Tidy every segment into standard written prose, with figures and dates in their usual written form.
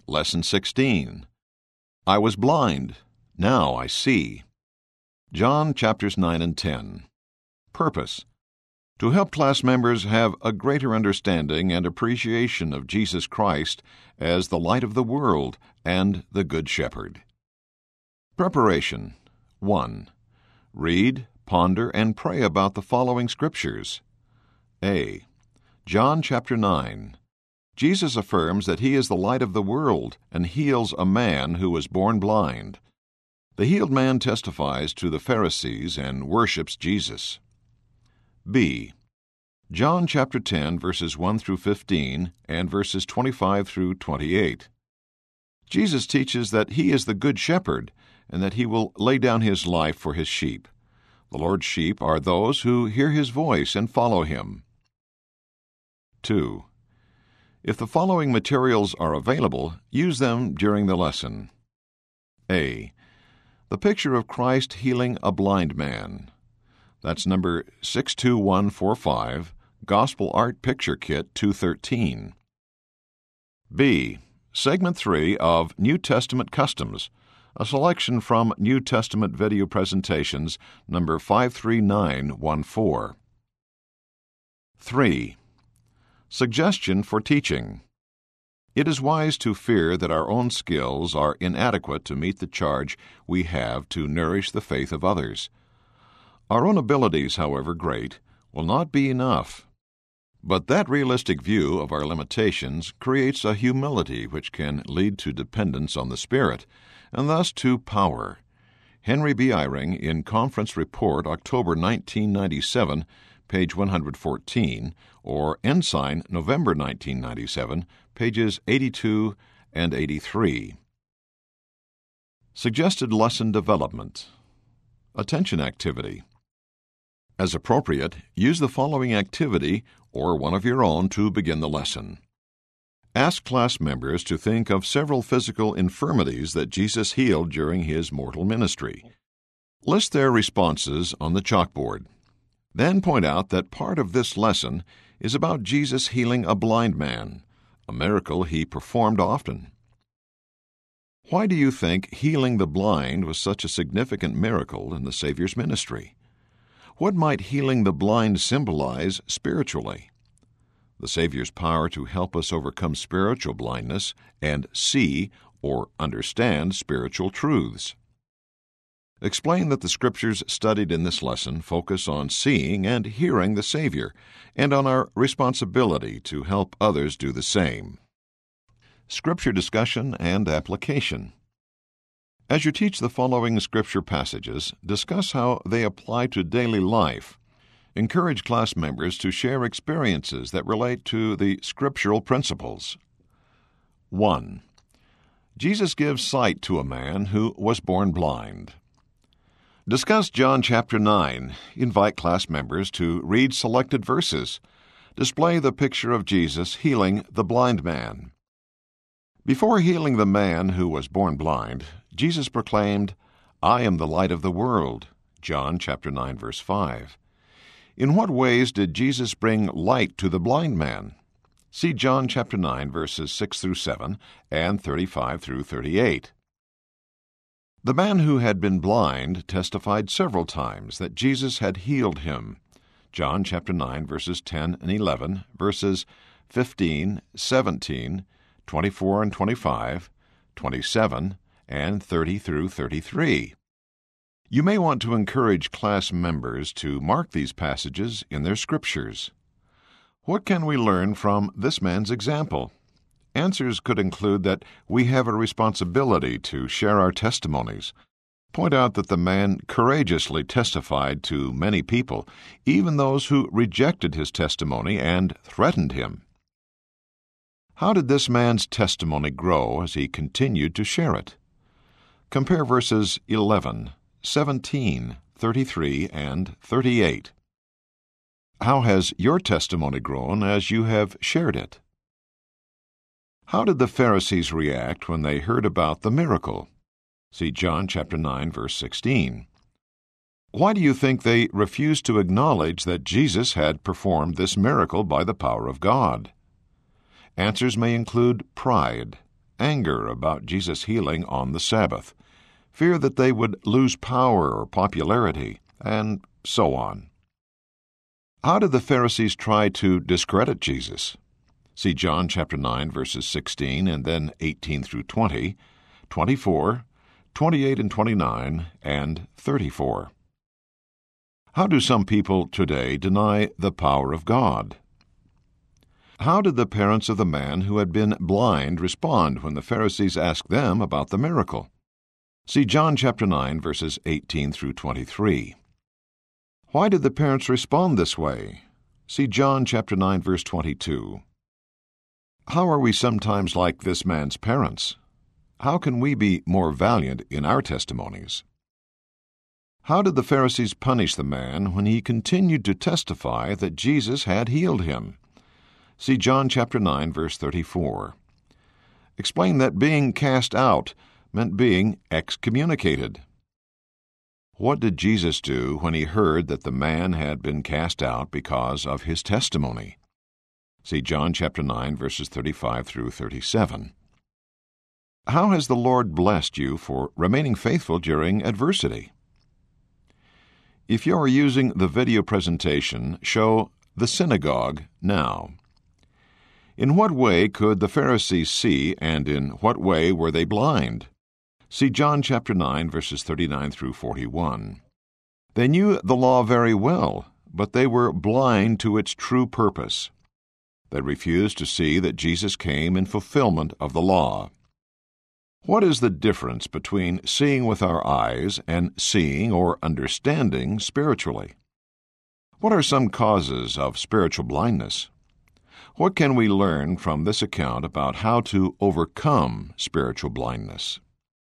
Lesson 16. I was blind, now I see. John chapters 9 and 10. Purpose: to help class members have a greater understanding and appreciation of Jesus Christ as the light of the world and the Good Shepherd. Preparation. 1. Read, ponder, and pray about the following scriptures. A. John chapter 9. Jesus affirms that he is the light of the world and heals a man who was born blind. The healed man testifies to the Pharisees and worships Jesus. B. John chapter 10, verses 1 through 15 and verses 25 through 28. Jesus teaches that he is the Good Shepherd and that he will lay down his life for his sheep. The Lord's sheep are those who hear his voice and follow him. 2. If the following materials are available, use them during the lesson. A. The picture of Christ healing a blind man. That's number 62145, Gospel Art Picture Kit 213. B. Segment 3 of New Testament Customs, a selection from New Testament Video Presentations, number 53914. 3. Suggestion for teaching. It is wise to fear that our own skills are inadequate to meet the charge we have to nourish the faith of others. Our own abilities, however great, will not be enough. But that realistic view of our limitations creates a humility which can lead to dependence on the Spirit, and thus to power. Henry B. Eyring, in Conference Report, October 1997, page 114, or Ensign, November 1997, pages 82 and 83. Suggested lesson development. Attention activity. As appropriate, use the following activity or one of your own to begin the lesson. Ask class members to think of several physical infirmities that Jesus healed during his mortal ministry. List their responses on the chalkboard. Then point out that part of this lesson is about Jesus healing a blind man, a miracle he performed often. Why do you think healing the blind was such a significant miracle in the Savior's ministry? What might healing the blind symbolize spiritually? The Savior's power to help us overcome spiritual blindness and see or understand spiritual truths. Explain that the scriptures studied in this lesson focus on seeing and hearing the Savior and on our responsibility to help others do the same. Scripture discussion and application. As you teach the following scripture passages, discuss how they apply to daily life. Encourage class members to share experiences that relate to the scriptural principles. 1. Jesus gives sight to a man who was born blind. Discuss John chapter 9. Invite class members to read selected verses. Display the picture of Jesus healing the blind man. Before healing the man who was born blind, Jesus proclaimed, "I am the light of the world." John chapter 9, verse 5. In what ways did Jesus bring light to the blind man? See John chapter 9, verses 6 through 7 and 35 through 38. The man who had been blind testified several times that Jesus had healed him. John chapter 9, verses 10 and 11, verses 15, 17, 24 and 25, 27, and 30 through 33. You may want to encourage class members to mark these passages in their scriptures. What can we learn from this man's example? Answers could include that we have a responsibility to share our testimonies. Point out that the man courageously testified to many people, even those who rejected his testimony and threatened him. How did this man's testimony grow as he continued to share it? Compare verses 11, 17, 33, and 38. How has your testimony grown as you have shared it? How did the Pharisees react when they heard about the miracle? See John chapter 9, verse 16. Why do you think they refused to acknowledge that Jesus had performed this miracle by the power of God? Answers may include pride, anger about Jesus' healing on the Sabbath, fear that they would lose power or popularity, and so on. How did the Pharisees try to discredit Jesus? See John chapter 9, verses 16 and then 18 through 20, 24, 28 and 29, and 34. How do some people today deny the power of God? How did the parents of the man who had been blind respond when the Pharisees asked them about the miracle? See John chapter 9, verses 18 through 23. Why did the parents respond this way? See John chapter 9, verse 22. How are we sometimes like this man's parents? How can we be more valiant in our testimonies? How did the Pharisees punish the man when he continued to testify that Jesus had healed him? See John chapter 9, verse 34. Explain that being cast out meant being excommunicated. What did Jesus do when he heard that the man had been cast out because of his testimony? See John chapter 9, verses 35 through 37. How has the Lord blessed you for remaining faithful during adversity? If you are using the video presentation, show the synagogue now. In what way could the Pharisees see, and in what way were they blind? See John chapter 9, verses 39 through 41. They knew the law very well, but they were blind to its true purpose. They refused to see that Jesus came in fulfillment of the law. What is the difference between seeing with our eyes and seeing or understanding spiritually? What are some causes of spiritual blindness? What can we learn from this account about how to overcome spiritual blindness?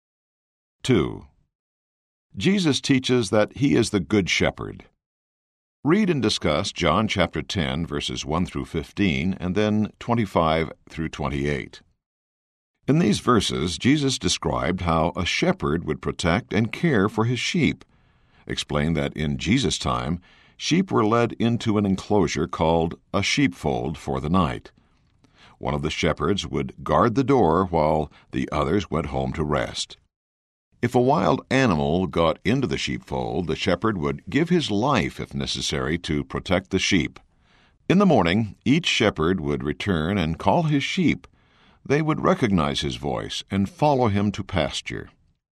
2. Jesus teaches that He is the Good Shepherd. Read and discuss John chapter 10, verses 1 through 15, and then 25 through 28. In these verses, Jesus described how a shepherd would protect and care for his sheep, explained that in Jesus' time, sheep were led into an enclosure called a sheepfold for the night. One of the shepherds would guard the door while the others went home to rest. If a wild animal got into the sheepfold, the shepherd would give his life if necessary to protect the sheep. In the morning, each shepherd would return and call his sheep. They would recognize his voice and follow him to pasture.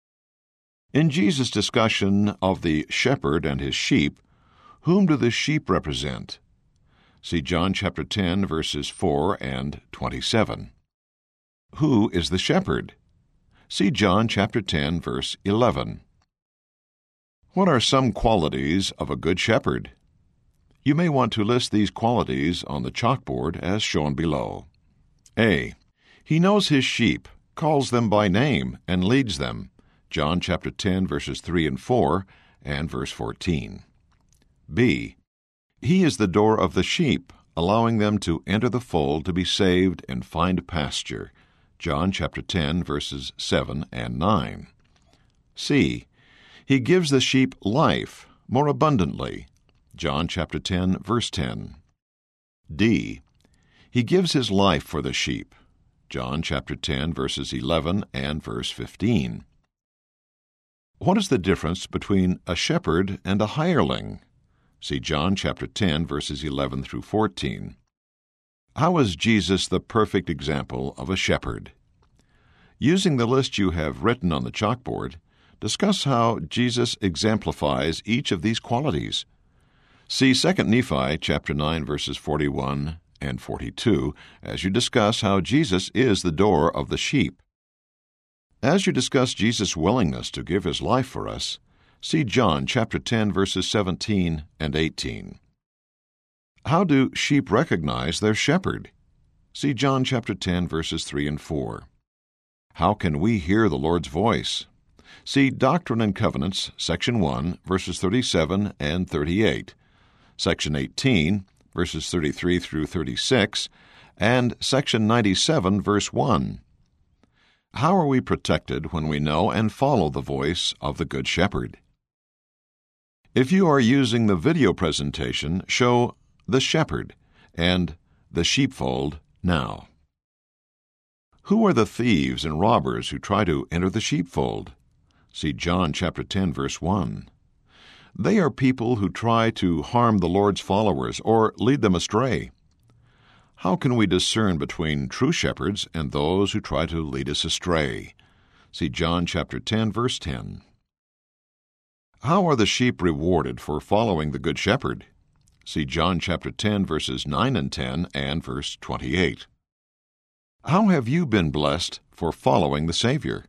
In Jesus' discussion of the shepherd and his sheep, whom do the sheep represent? See John chapter 10, verses 4 and 27. Who is the shepherd? See John chapter 10, verse 11. What are some qualities of a good shepherd? You may want to list these qualities on the chalkboard as shown below. A. He knows his sheep, calls them by name, and leads them. John chapter 10, verses 3 and 4, and verse 14. B. He is the door of the sheep, allowing them to enter the fold to be saved and find pasture. John chapter 10, verses 7 and 9. C. He gives the sheep life more abundantly. John chapter 10, verse 10. D. He gives his life for the sheep. John chapter 10, verses 11 and verse 15. What is the difference between a shepherd and a hireling? See John chapter 10, verses 11 through 14. How is Jesus the perfect example of a shepherd? Using the list you have written on the chalkboard, discuss how Jesus exemplifies each of these qualities. See 2 Nephi chapter 9, verses 41 and 42 as you discuss how Jesus is the door of the sheep. As you discuss Jesus' willingness to give his life for us, see John chapter 10, verses 17 and 18. How do sheep recognize their shepherd? See John chapter 10, verses 3 and 4. How can we hear the Lord's voice? See Doctrine and Covenants, section 1, verses 37 and 38, section 18, verses 33 through 36, and section 97, verse 1. How are we protected when we know and follow the voice of the Good Shepherd? If you are using the video presentation, show the shepherd and the sheepfold now. Who are the thieves and robbers who try to enter the sheepfold? See John chapter 10, verse 1. They are people who try to harm the Lord's followers or lead them astray. How can we discern between true shepherds and those who try to lead us astray? See John chapter 10, verse 10. How are the sheep rewarded for following the Good Shepherd? See John chapter 10, verses 9 and 10 and verse 28. How have you been blessed for following the Savior?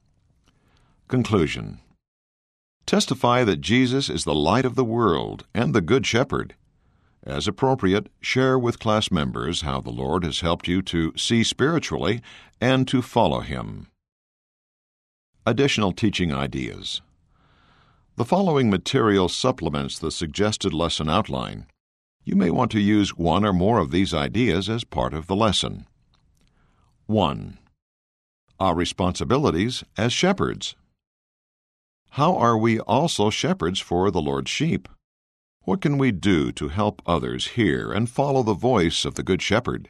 Conclusion. Testify that Jesus is the light of the world and the Good Shepherd. As appropriate, share with class members how the Lord has helped you to see spiritually and to follow Him. Additional teaching ideas. The following material supplements the suggested lesson outline. You may want to use one or more of these ideas as part of the lesson. 1. Our responsibilities as shepherds. How are we also shepherds for the Lord's sheep? What can we do to help others hear and follow the voice of the Good Shepherd?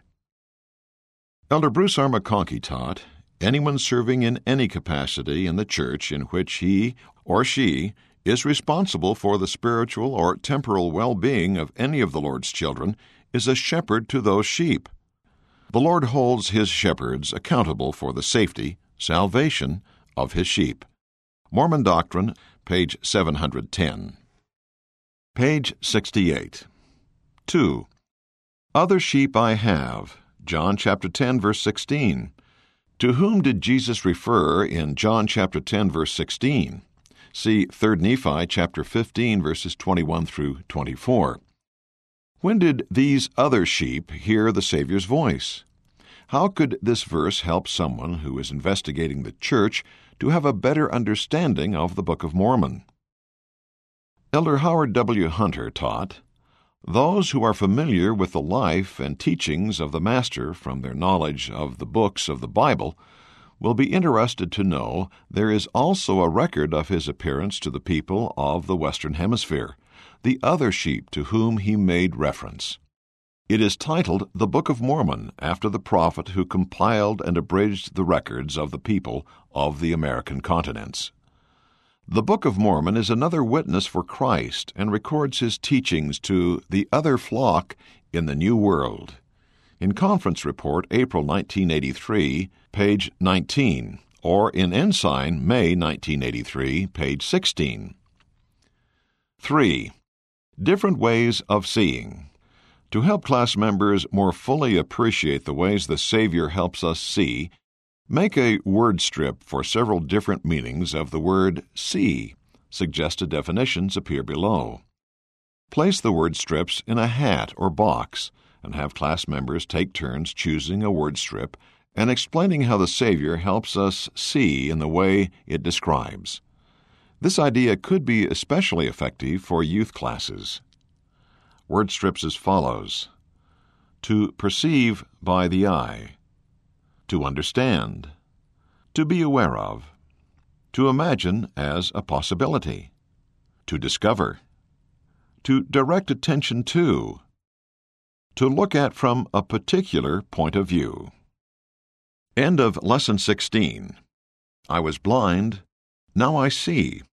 Elder Bruce R. McConkie taught, anyone serving in any capacity in the church in which he or she is responsible for the spiritual or temporal well-being of any of the Lord's children is a shepherd to those sheep. The Lord holds His shepherds accountable for the safety, salvation of His sheep. Mormon Doctrine, page 710. Page 68. 2. Other sheep I have. John chapter 10, verse 16. To whom did Jesus refer in John chapter 10, verse 16? See 3 Nephi chapter 15, verses 21 through 24. When did these other sheep hear the Savior's voice? How could this verse help someone who is investigating the church to have a better understanding of the Book of Mormon? Elder Howard W. Hunter taught, those who are familiar with the life and teachings of the Master from their knowledge of the books of the Bible will be interested to know there is also a record of His appearance to the people of the Western Hemisphere, the other sheep to whom He made reference. It is titled The Book of Mormon, after the prophet who compiled and abridged the records of the people of the American continents. The Book of Mormon is another witness for Christ and records His teachings to the other flock in the New World. In Conference Report, April 1983, page 19, or in Ensign, May 1983, page 16. 3. Different ways of seeing. To help class members more fully appreciate the ways the Savior helps us see, make a word strip for several different meanings of the word see. Suggested definitions appear below. Place the word strips in a hat or box and have class members take turns choosing a word strip and explaining how the Savior helps us see in the way it describes. This idea could be especially effective for youth classes. Word strips as follows: to perceive by the eye, to understand, to be aware of, to imagine as a possibility, to discover, to direct attention to look at from a particular point of view. End of Lesson 16. I was blind, now I see.